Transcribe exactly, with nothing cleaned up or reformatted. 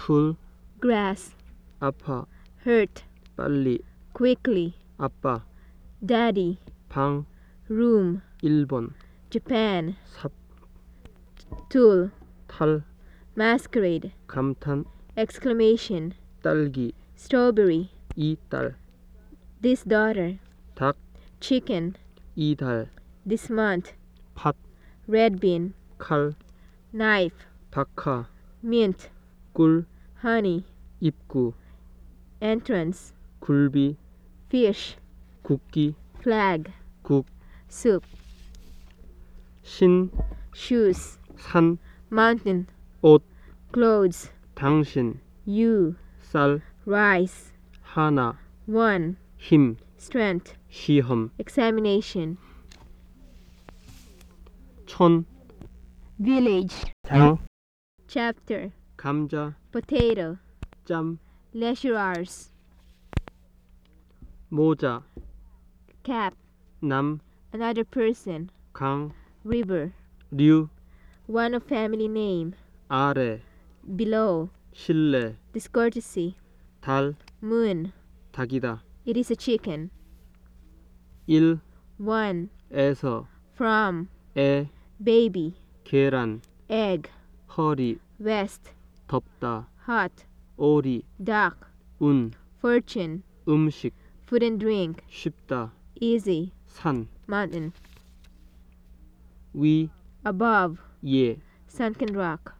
풀 grass, 아파 hurt, 빨리 quickly, 아빠 daddy, 방 room, 일본 Japan, 삽 tool, 탈 masquerade, 감탄 exclamation, 딸기 strawberry, 이딸 this daughter, 닭 chicken, 이달 this month, 팥 red bean, 칼 knife, 박하 mint, 꿀 honey, 입구 entrance, 굴비 fish, 국기 flag, 국 soup, 신 shoes, 산 mountain, 옷 clothes, 당신 you, 쌀 rice, 하나 one, 힘 strength, 시험 examination, 촌 village, 장 chapter, 감자 potato, 짬 leisure hours, 모자 cap, 남 another person, 강 river, 류 one of family name, 아래 below, 실내 discourtesy, 달 moon, 닭이다 it is a chicken, 일 one, 에서 from, 에 baby, 계란 egg, 허리 west, 덥다 hot, 오리 duck, 운 fortune, 음식 food and drink, 쉽다 easy, 산 mountain, 위 above, 예 sunken rock,